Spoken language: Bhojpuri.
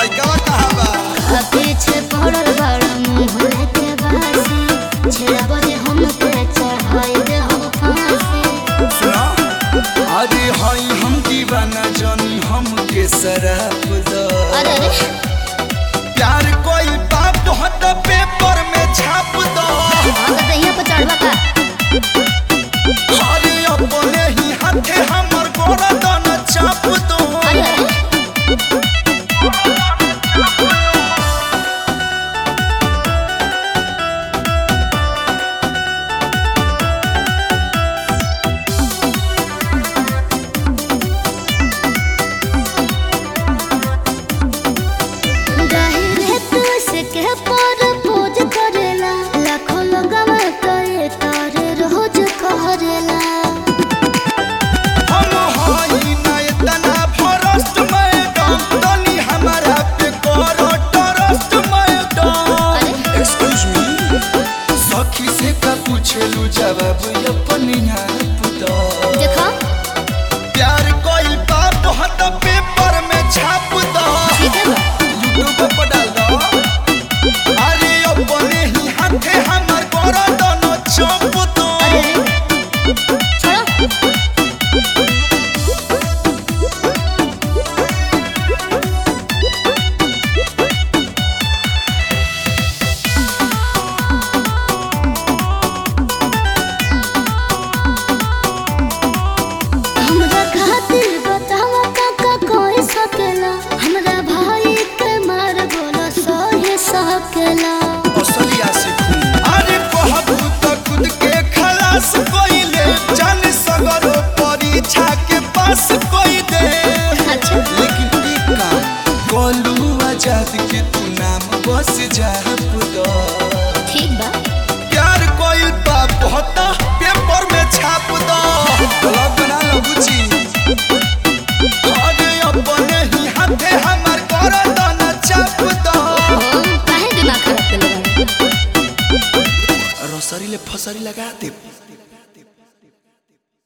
लइका कहां बा पीछे पड़ल बड़ मुंह लेके बासी छेड़ा बजे हम के चढ़ाई दे हम फांसी सुना अरे हाय हम दीवाना जानी हम के शराब दो अरे प्यार कोई बाप हट पेपर में छाप दो अगर दहिया पर चढ़वा का अरे अपने ही हाथे हमर गोरा दाना चाप दो